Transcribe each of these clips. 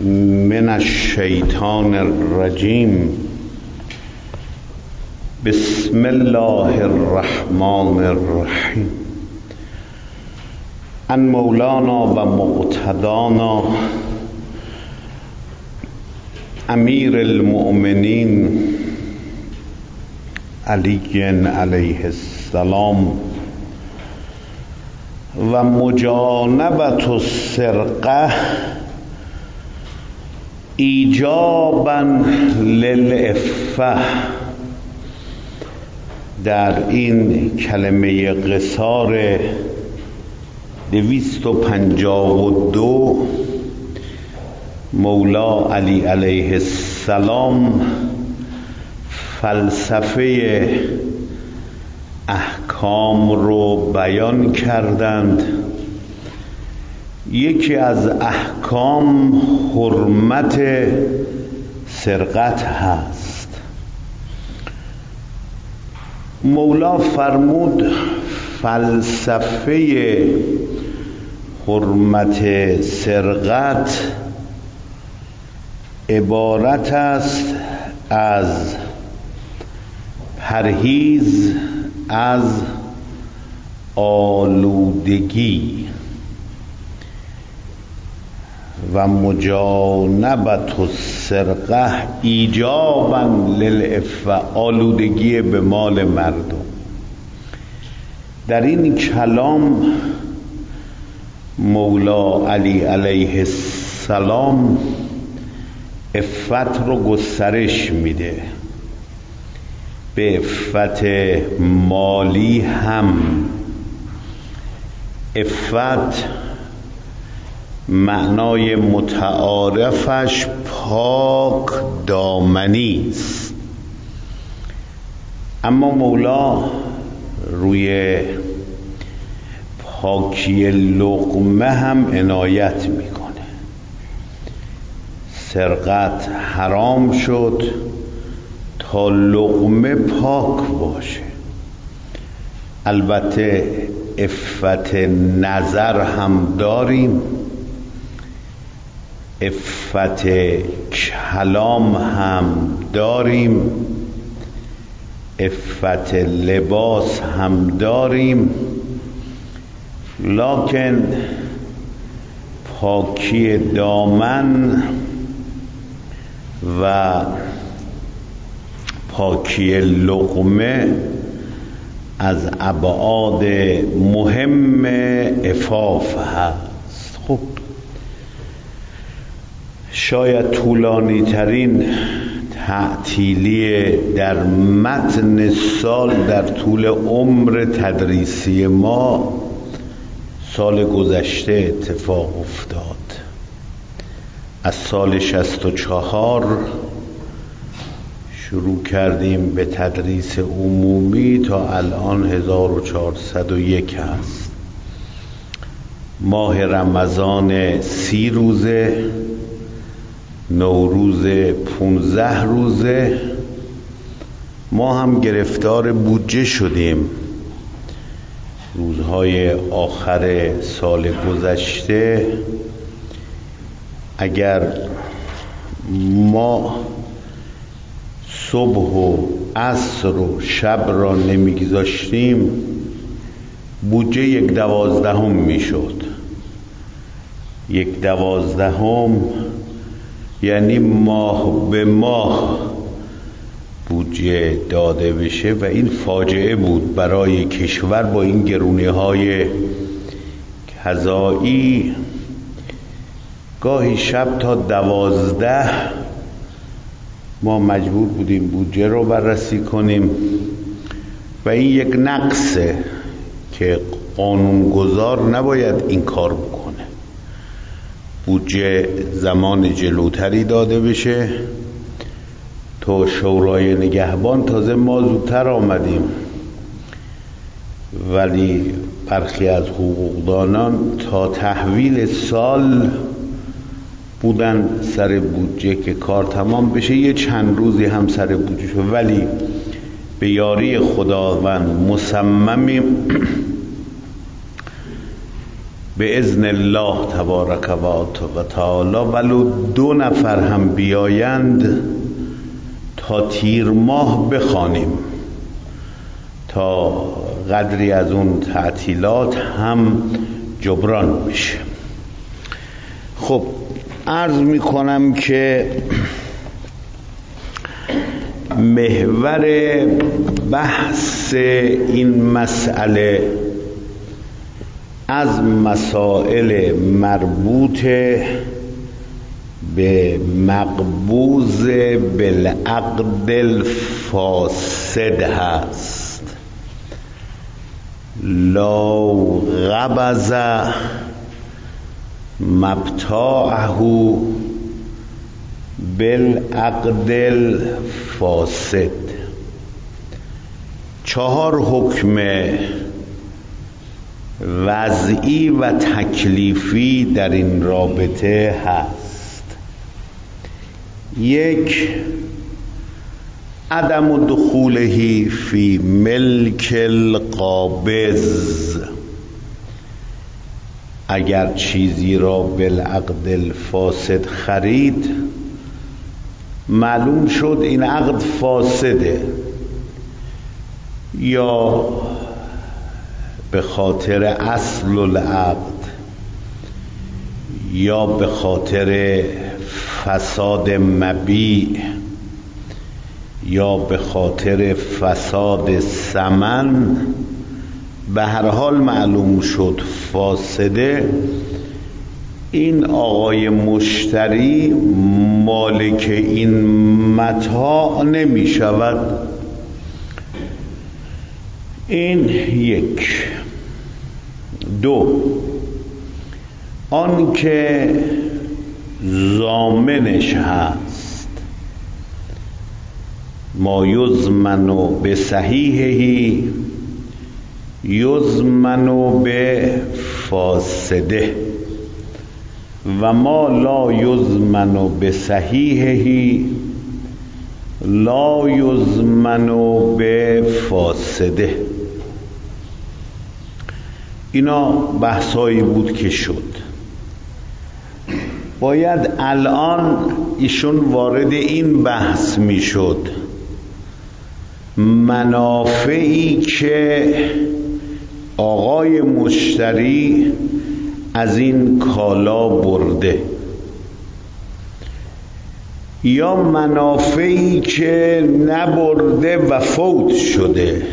من الشیطان الرجیم. بسم الله الرحمن الرحیم. عن مولانا و مقتدانا امیر المؤمنین علی علیه السلام و مجانبت السرقه ایجابا للعفه. در این کلمه قصار 252 مولا علی علیه السلام فلسفه احکام رو بیان کردند. یکی از احکام حرمت سرقت هست. مولا فرمود فلسفه حرمت سرقت عبارت است از پرهیز از آلودگی و مجانبت السرقه ایجابا للعفه، آلودگی به مال مردم. در این کلام مولا علی علیه السلام عفت رو گسترش میده، به عفت مالی هم. عفت معنای متعارفش پاک دامنی است، اما مولا روی پاکی لقمه هم عنایت میکنه. سرقت حرام شد تا لقمه پاک باشه. البته عفت نظر هم داریم، عفت کلام هم داریم، عفت لباس هم داریم، لکن پاکی دامن و پاکی لقمه از ابعاد مهم عفاف هست. خب شاید طولانی ترین تعطیلی در متن سال در طول عمر تدریسی ما سال گذشته اتفاق افتاد. از سال 64 شروع کردیم به تدریس عمومی تا الان 1401 هست. ماه رمضان 30 روزه، نوروز 15 روزه. ما هم گرفتار بودجه شدیم. روزهای آخر سال گذشته اگر ما صبح و عصر و شب را نمیگذاشتیم بودجه 1/12 میشد. 1/12 یعنی ماه به ماه بودجه داده بشه و این فاجعه بود برای کشور. با این گرونی‌های قضایی گاهی شب تا 12 ما مجبور بودیم بودجه رو بررسی کنیم و این یک نقصه که قانونگذار نباید این کار بکنه. بودجه زمان جلوتری داده بشه. تو شورای نگهبان تازه ما زودتر آمدیم، ولی برخی از حقوقدانان تا تحویل سال بودن سر بودجه که کار تمام بشه. یه چند روزی هم سر بودجه شد، ولی به یاری خداوند مصممیم به اذن الله تبارک و تعالی ولو 2 نفر هم بیایند تا تیر ماه بخوانیم تا قدری از اون تعطیلات هم جبران بشه. خب عرض میکنم که محور بحث این مسئله از مسائل مربوط به مقبوض بالعقد الفاسد هست. لا غبض مبتاعه بالعقد الفاسد. 4 حکم وضعی و تکلیفی در این رابطه هست. 1 عدم دخوله فی ملک القابض. اگر چیزی را بالعقد الفاسد خرید، معلوم شد این عقد فاسده، یا به خاطر اصل العقد یا به خاطر فساد مبیع یا به خاطر فساد ثمن، به هر حال معلوم شد فاسده، این آقای مشتری مالک این متاع نمی شود. این 1. 2 آن که ضامنش هست، ما یضمن به صحیحه یضمن به فاسده و ما لا یضمن به صحیحه لا یضمن به فاسده. اینا بحثایی بود که شد. باید الان ایشون وارد این بحث می شد منافعی که آقای مشتری از این کالا برده یا منافعی که نبرده و فوت شده،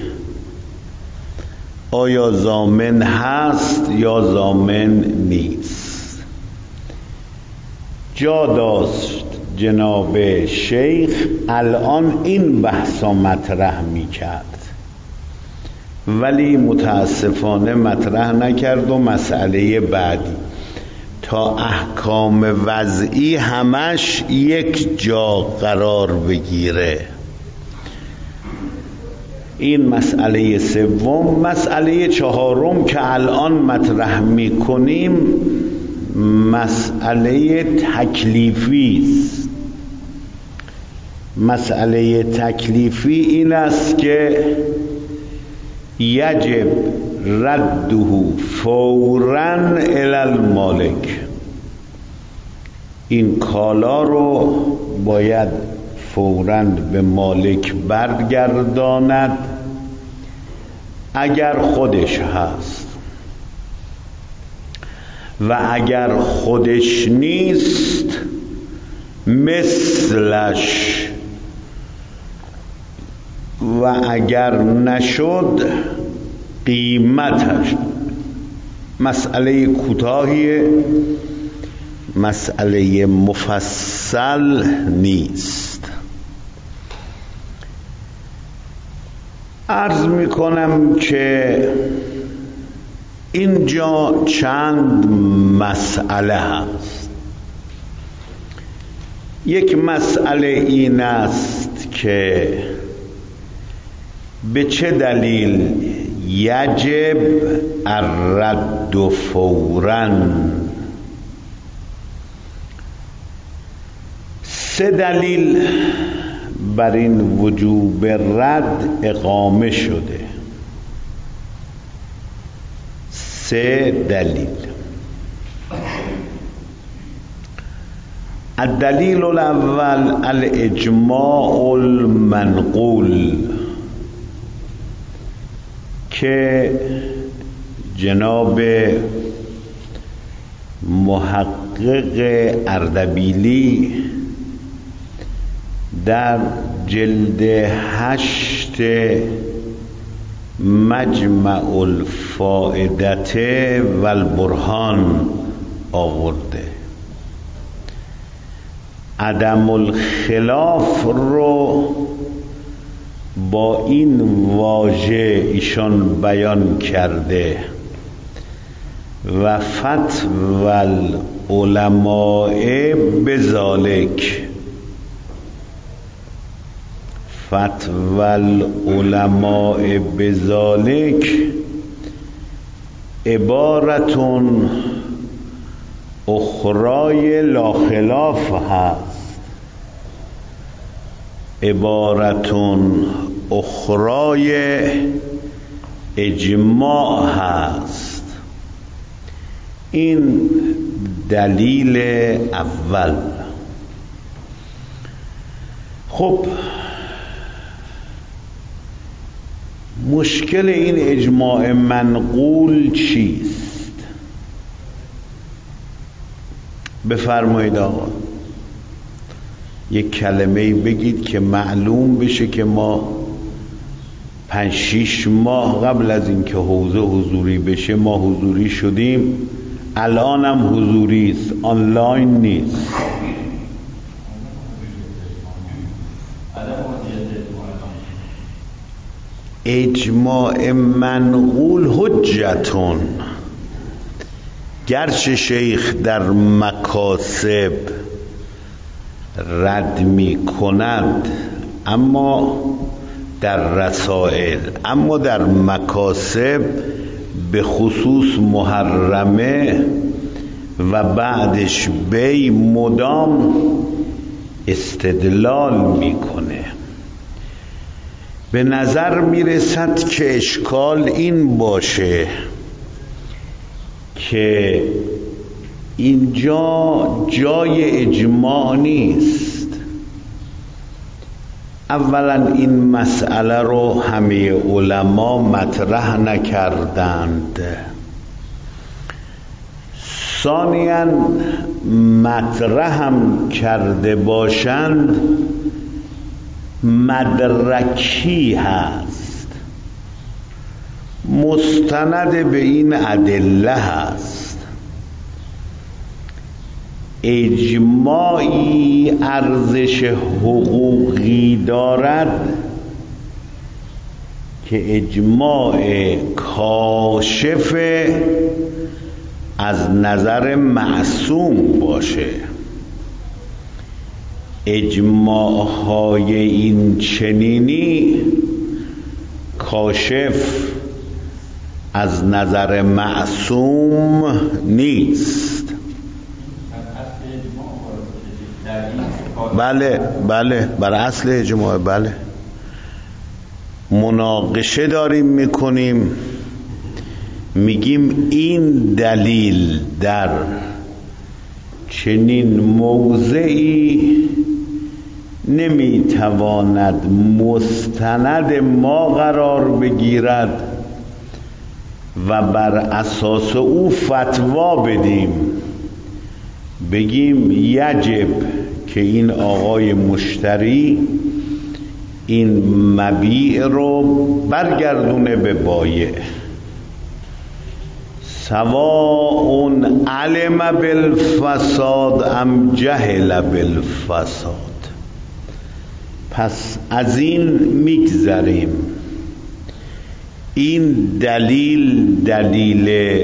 آیا ضامن هست یا ضامن نیست. جا داشت جناب شیخ الان این بحثا مطرح می کرد، ولی متاسفانه مطرح نکرد و مسئله بعدی تا احکام وضعی همش یک جا قرار بگیره. این مسئله 3. مسئله 4 که الان مطرح میکنیم مسئله تکلیفی است. مسئله تکلیفی این است که یجب رده فوراً الی المالک. این کالا رو باید فوراً به مالک برگرداند اگر خودش هست، و اگر خودش نیست مثلش، و اگر نشد قیمتش. مسئله کوتاهی، مسئله مفصل نیست. عرض میکنم که اینجا چند مسئله هست. یک مسئله این است که به چه دلیل یجب الرد فوراً. 3 دلیل بر این وجوب رد اقامه شده. 3 دلیل. الدلیل الاول الاجماع المنقول که جناب محقق اردبیلی در جلد 8 مجمع الفائدة و البرهان آورده. عدم الخلاف رو با این واژه ایشان بیان کرده و فتوی العلماء بذالک، فتوی العلماء بذالک عبارتون اخرای لا خلاف هست، عبارتون اخرای اجماع هست. این دلیل اول. خب مشکل این اجماع منقول چیست؟ بفرمایید آقا یک کلمه بگید که معلوم بشه که ما 5-6 ماه قبل از اینکه حوزه حضوری بشه ما حضوری شدیم، الان هم حضوری است، آنلاین نیست. اجماع منقول حجتون، گرچه شیخ در مکاسب رد می کند اما در رسائل، اما در مکاسب به خصوص محرمه و بعدش بی مدام استدلال میکنه. به نظر میرسد که اشکال این باشه که اینجا جای اجماع نیست. اولا این مسئله رو همه علما مطرح نکردند، ثانیاً مطرح هم کرده باشند مدرکی هست، مستند به این ادله هست. اجماعی ارزش حقوقی دارد که اجماع کاشف از نظر معصوم باشه. اجماع های این چنینی کاشف از نظر معصوم نیست. بله بر اصل اجماع بله مناقشه داریم میکنیم، میگیم این دلیل در چنین موضعی نمیتواند مستند ما قرار بگیرد و بر اساس او فتوا بدیم، بگیم یجب که این آقای مشتری این مبیع رو برگردونه به بایع، سواء علم بالفساد ام جهل بالفساد. پس از این میگذریم. این دلیل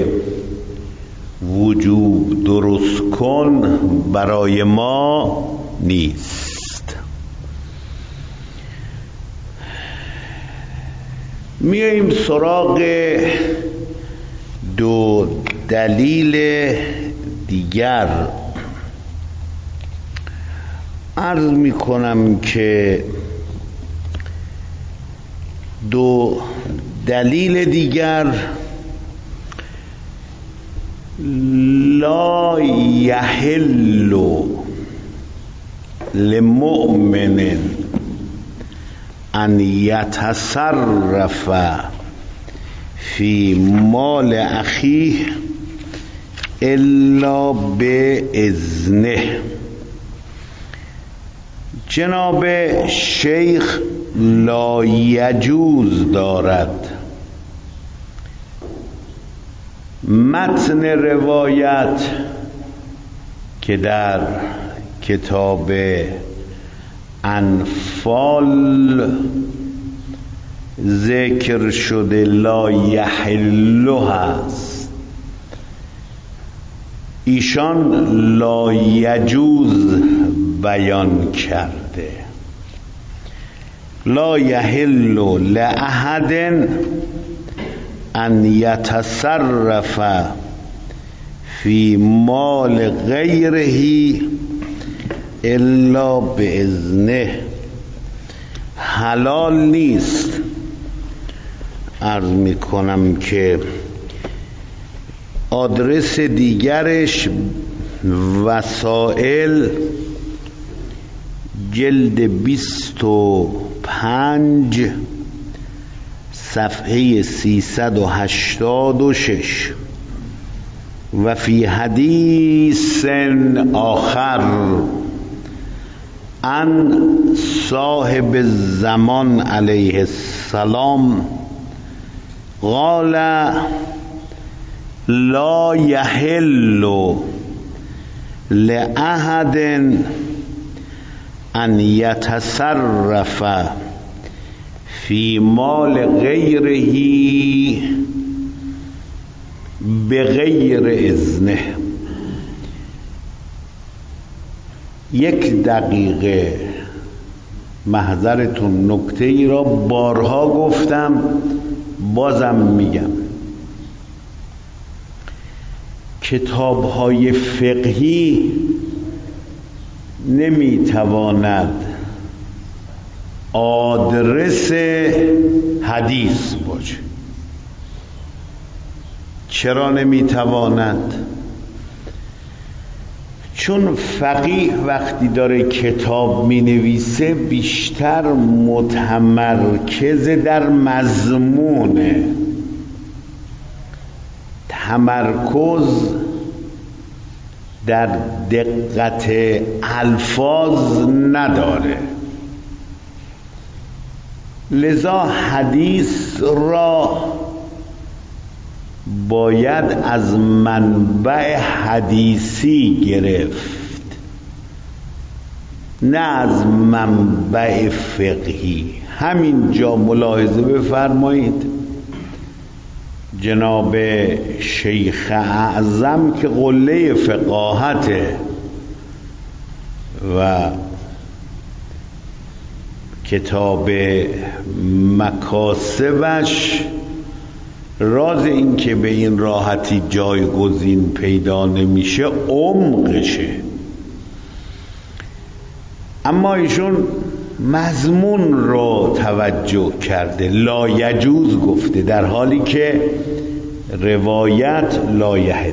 وجوب درست کن برای ما نیست. میاییم سراغ دو دلیل دیگر. عرض میکنم که دو دلیل دیگر لا یحل لمؤمن ان یتصرف فی مال اخیه الا باذنه. جناب شیخ لایجوز دارد متن روایت که در کتاب انفال ذکر شده لا یحل هست، ایشان لا یجوز بیان کرده. لا یحل لأحد ان یتصرف فی مال غیره الا باذنه. حلال نیست. عرض میکنم که آدرس دیگرش وسائل جلد 25 صفحه 386 و فی حدیث آخر عن صاحب الزمان علیه السلام قال لا یحل لأحد ان یتصرف فی مال غیره بغیر اذنه. یک دقیقه محضرتون نکته ای را بارها گفتم، بازم میگم. کتاب‌های فقهی نمیتواند آدرس حدیث باشه. چرا نمیتواند؟ چون فقیه وقتی داره کتاب مینویسه بیشتر متمرکز در مضمونه، تمرکز در دقت الفاظ نداره. لذا حدیث را باید از منبع حدیثی گرفت، نه از منبع فقهی. همینجا ملاحظه بفرمایید جناب شیخ اعظم که قله فقاهته و کتاب مکاسبش راز این که به این راحتی جایگزین پیدا نمیشه عمقشه، اما ایشون مضمون رو توجه کرده، لا یجوز گفته، در حالی که روایت لا یحل.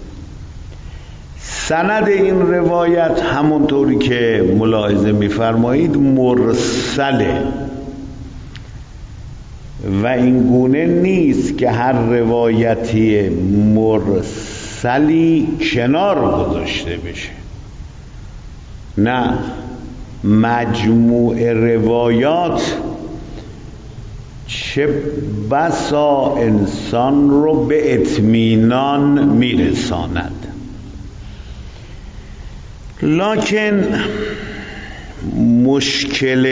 سند این روایت همونطوری که ملاحظه میفرمایید مرسله و این گونه نیست که هر روایتی مرسلی کنار گذاشته بشه، نه، مجموع روایات چه بسا انسان رو به اطمینان میرساند. لکن مشکل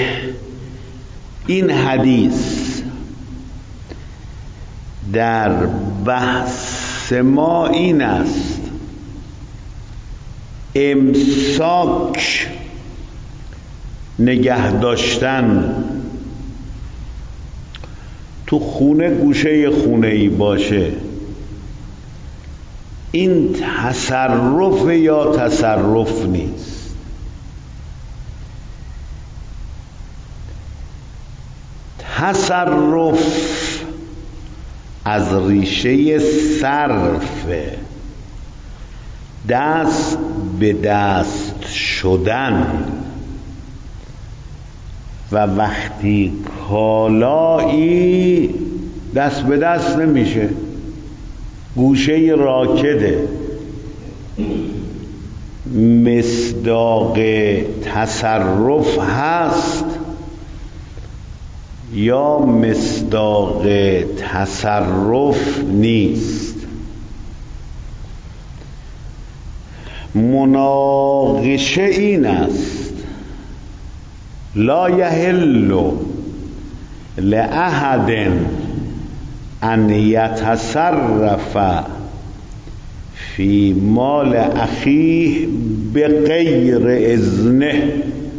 این حدیث در بحث ما این است امساک نگه داشتن تو خونه، گوشه خونه ای باشه، این تصرف یا تصرف نیست. تصرف از ریشه صرف دست به دست شدن و وقتی کالایی دست به دست نمیشه، گوشه راکده. مصداق تصرف هست یا مصداق تصرف نیست. مناقشه این است: لا یحل لأحد ان یتصرف فی مال اخیه بغیر اذنه.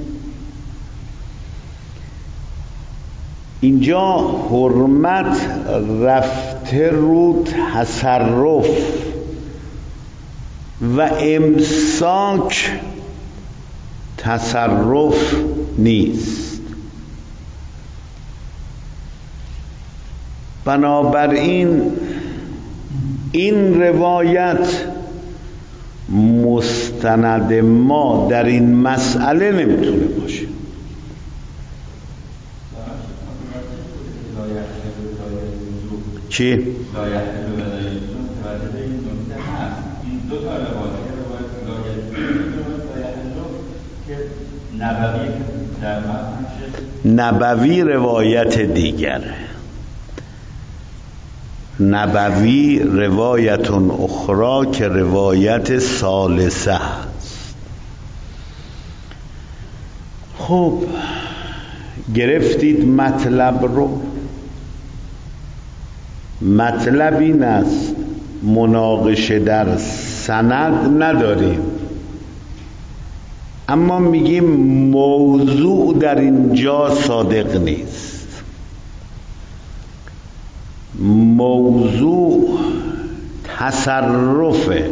اینجا حرمت رفته رو تصرف و امساک تصرف نیست. بنابراین این روایت مستند ما در این مسئله نمیتونه باشه. چی؟ نبوی روایت دیگره، نبوی روایت اخرى که روایت ثالثه است. خب گرفتید مطلب رو. مطلب این است مناقشه در سند نداریم، اما میگیم موضوع در اینجا صادق نیست. موضوع تصرفه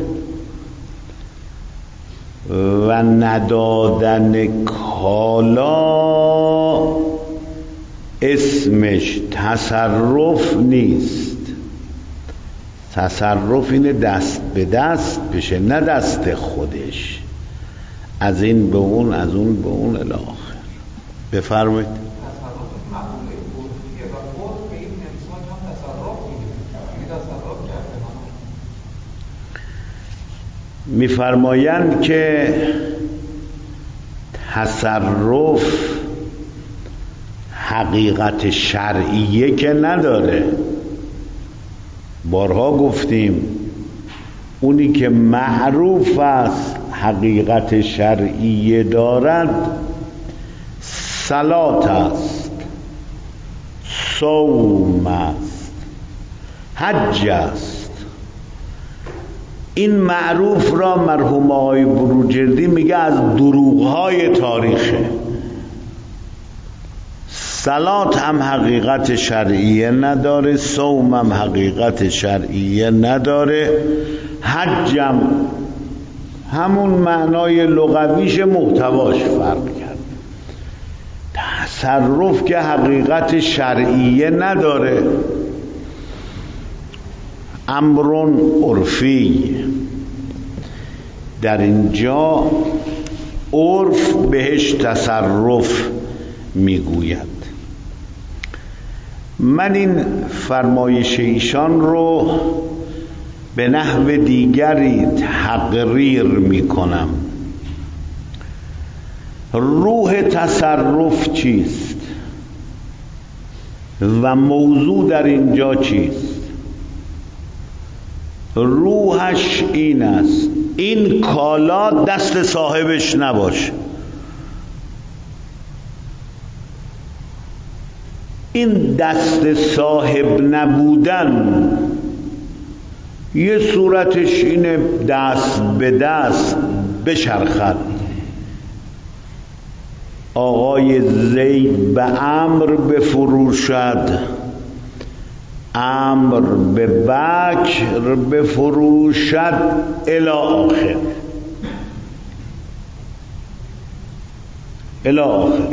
و ندادن کالا اسمش تصرف نیست. تصرف اینه دست به دست بشه، نه دست خودش، از این به اون، از اون به اون الی آخر. بفرمایید. میفرمایند که تصرف حقیقت شرعیه که نداره. بارها گفتیم اونی که معروف است حقیقت شرعیه دارد صلات است، صوم است، حج است. این معروف را مرحوم آقای بروجردی میگه از دروغ‌های تاریخه. صلات هم حقیقت شرعیه نداره، صوم هم حقیقت شرعیه نداره، حج هم همون معنای لغویش، محتواش فرق کرد. تصرف که حقیقت شرعیه نداره، امرون عرفی. در اینجا عرف بهش تصرف میگوید. من این فرمایش ایشان رو به نحو دیگری تقریر میکنم. روح تصرف چیست و موضوع در اینجا چیست؟ روحش این است این کالا دست صاحبش نباشه. این دست صاحب نبودن یه صورتش اینه دست به دست بچرخد. آقای زید به عمرو بفروشد، عمرو به بکر بفروشد الی آخر، الی آخر.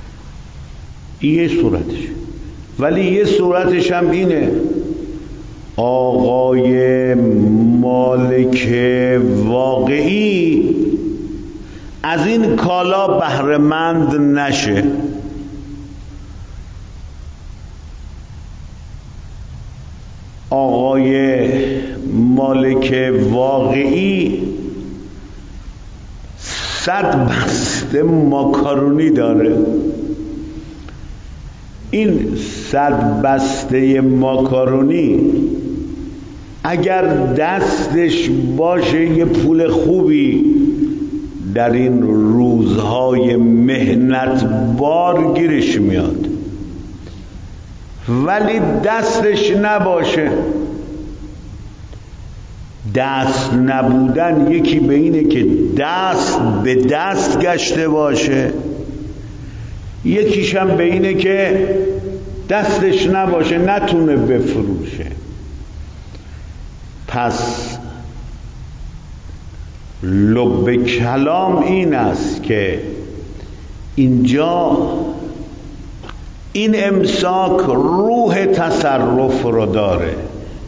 یه صورتش. ولی یه صورتش هم اینه آقای مالک واقعی از این کالا بهره‌مند نشه. آقای مالک واقعی 100 بسته ماکارونی داره. این 100 بسته ماکارونی اگر دستش باشه یه پول خوبی در این روزهای مهنت بار گیرش میاد، ولی دستش نباشه. دست نبودن یکی به اینه که دست به دست گشته باشه، یکیش هم به اینه که دستش نباشه نتونه بفروشه. پس لب کلام این است که اینجا این امساک روح تصرف رو داره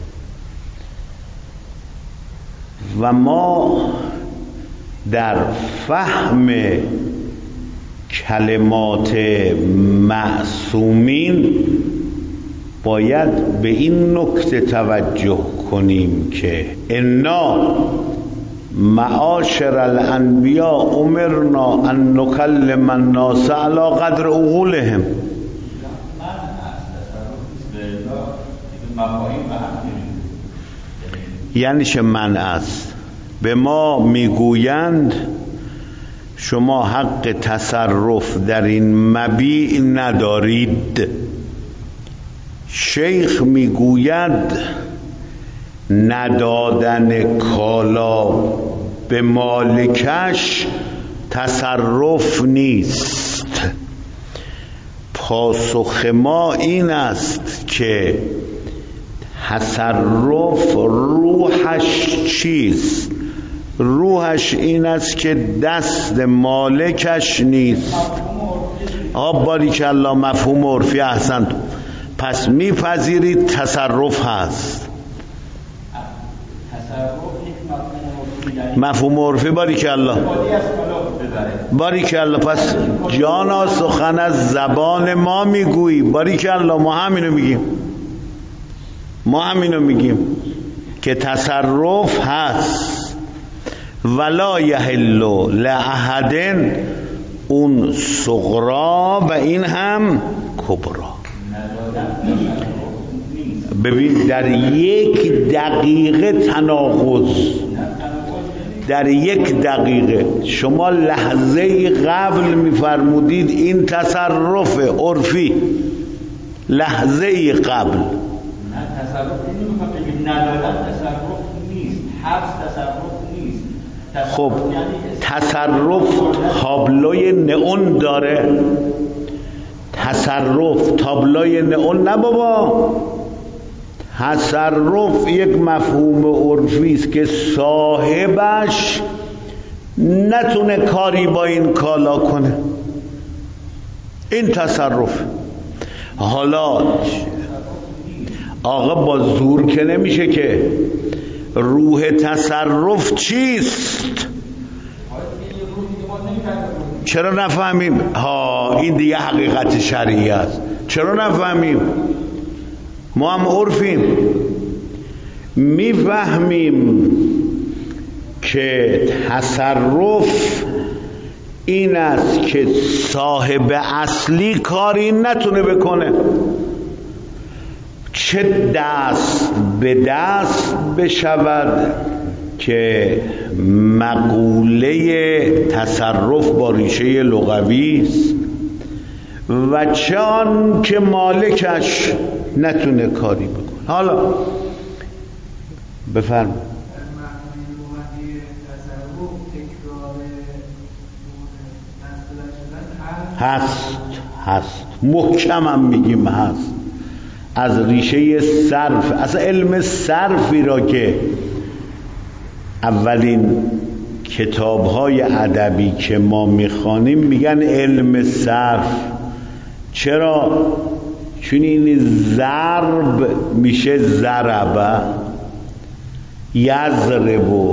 و ما در فهم کلمات معصومین باید به این نکته توجه کنیم که انا معاشر الانبیاء امرنا ان نکلم الناس علی قدر عقولهم. یعنی چه من است؟ به ما میگویند شما حق تصرف در این مبیع ندارید. شیخ میگوید ندادن کالا به مالکش تصرف نیست. پاسخ ما این است که تصرف روحش چیست؟ روحش این است که دست مالکش نیست. باریکالله، مفهوم عرفی احسنت. پس میپذیرید تصرف هست. مفهوم عرفی باریکالله. باریکالله. پس جانا سخن از زبان ما میگویی. باریکالله. ما همینو میگیم که تصرف هست. ولا یحل لاحد، اون صغرا و این هم کبرا. ببین در یک دقیقه تناقض، در یک دقیقه. شما لحظه قبل میفرمودید این تصرف عرفی، لحظه قبل. ندادن تصرف نیست، حبس تصرف نیست. خب تصرف تابلوی نئون داره؟ تصرف تابلوی نئون نه بابا. تصرف یک مفهوم عرفی است که صاحبش نتونه کاری با این کالا کنه. این تصرف. حالا آقا با زور که نمیشه که. روح تصرف چیست؟ چرا نفهمیم؟ این دیگه حقیقت شرعی است. چرا نفهمیم؟ ما هم عرفیم، میفهمیم که تصرف این است که صاحب اصلی کاری نتونه بکنه، چه دست به دست بشود که مقوله تصرف با ریشه لغوی است، و چه آن که مالکش نتونه کاری بکنه. حالا بفرم. هست محکم هم میگیم هست. از ریشه صرف، اصلا علم صرفی را که اولین کتاب‌های ادبی که ما میخوانیم میگن علم صرف. چرا؟ چون این ضرب میشه ضربه، یضرب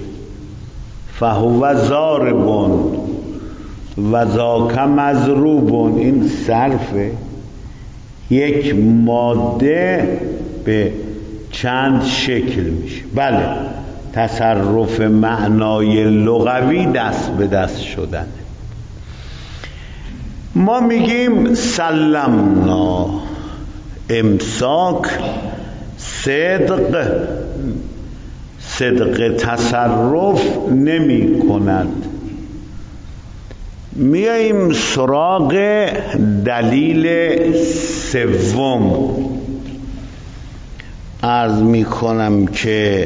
فهو ضارب و ذاک مضروب. این صرفه، یک ماده به چند شکل میشه. بله، تصرف معنای لغوی دست به دست شدن. ما میگیم سلمنا، امساک صدق، صدق تصرف نمی کند. میاییم سراغ دلیل سوم. عرض میکنم که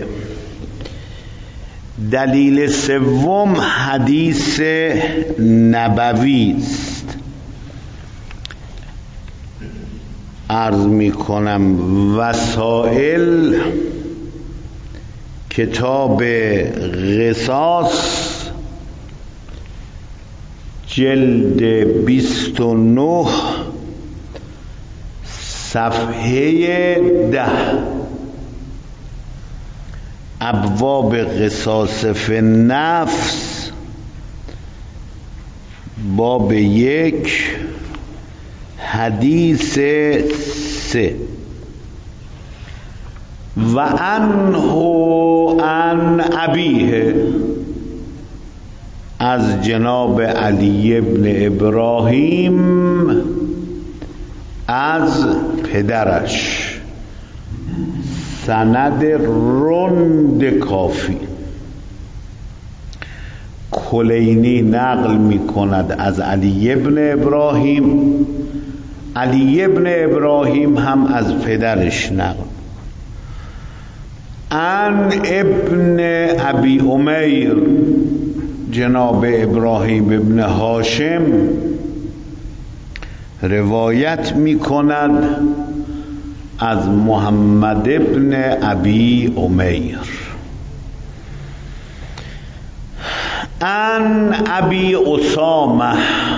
دلیل سوم حدیث نبوی است. عرض میکنم وسائل کتاب قصاص جلد 29 صفحه 10، ابواب قصاص فی النفس، باب 1 حدیث 3. و عنه عن ابیه، از جناب علی ابن ابراهیم از پدرش، سند رند کافی. کلینی نقل می کند از علی ابن ابراهیم، علی ابن ابراهیم هم از پدرش نقل. عن ابن ابی امیر، جناب ابراهیم ابن هاشم روایت می کند از محمد ابن ابی امیر. عن ابی اسامه،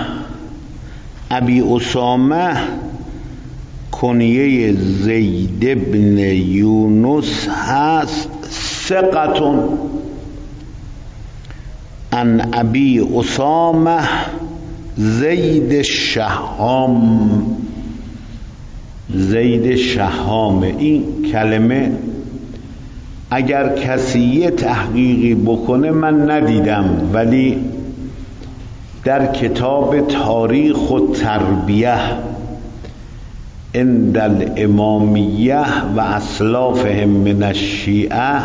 ابی اسامه کنیه زید ابن یونس هست، ثقة. عن ابی اسامه زید شهام، زید شهام. این کلمه اگر کسی یه تحقیقی بکنه من ندیدم، ولی در کتاب تاریخ و تربیه عند الامامیه و اسلافهم من الشیعه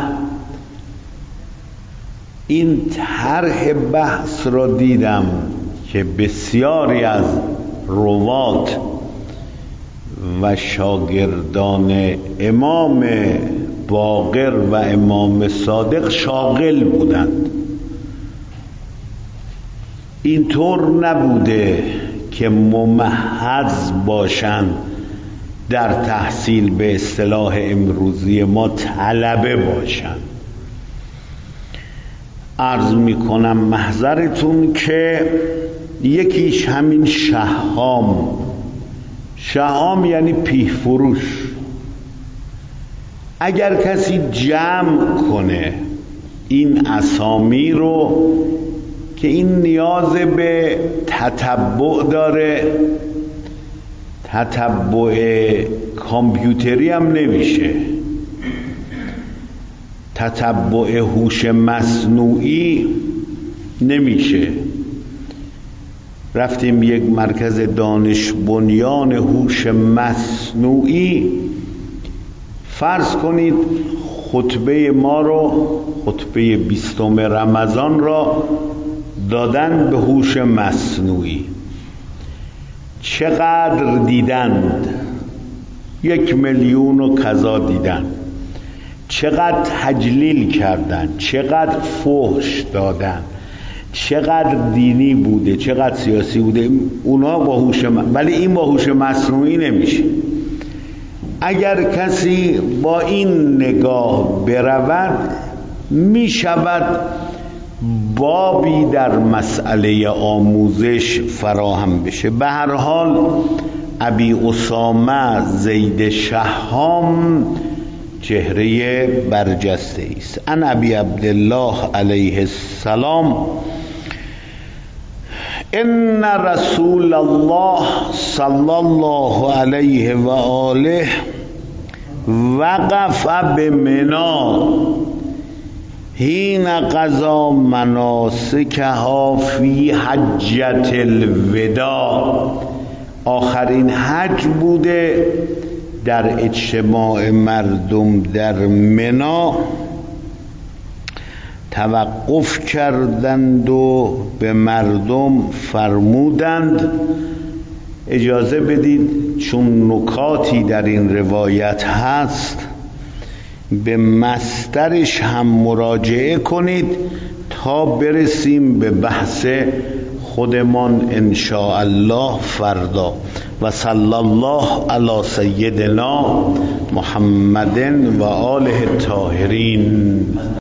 این طرح بحث را دیدم که بسیاری از روات و شاگردان امام باقر و امام صادق شاغل بودند. اینطور نبوده که ممحض باشند، در تحصیل به اصطلاح امروزی ما طلبه باشند. عرض میکنم محضرتون که یکیش همین شهام، شهام یعنی پیه فروش. اگر کسی جمع کنه این اسامی رو که این نیاز به تتبع داره، تتبع کامپیوتری هم نمیشه، تتبع هوش مصنوعی نمیشه. رفتیم یک مرکز دانش بنیان هوش مصنوعی، فرض کنید خطبه ما رو، خطبه 20 رمضان را دادن به هوش مصنوعی. چقدر دیدند؟ 1,000,000 و کذا دیدن. چقدر تجلیل کردن، چقدر فحش دادن، چقدر دینی بوده، چقدر سیاسی بوده، اونا با هوش ولی این با هوش مصنوعی نمیشه. اگر کسی با این نگاه برود میشود بابی در مسئله آموزش فراهم بشه. به هر حال ابی اسامه زید شهام چهره برجسته است. ان ابی عبدالله علیه السلام ان رسول الله صلی الله علیه و آله وقف بمنا حین قضا مناسکها فی حجة الوداع. آخرین حج بوده در اجتماع مردم در منا توقف کردند و به مردم فرمودند اجازه بدید چون نکاتی در این روایت هست به مصدرش هم مراجعه کنید تا برسیم به بحث خودمان ان شاء الله فردا. و صلی الله علی سیدنا محمد و آله الطاهرین.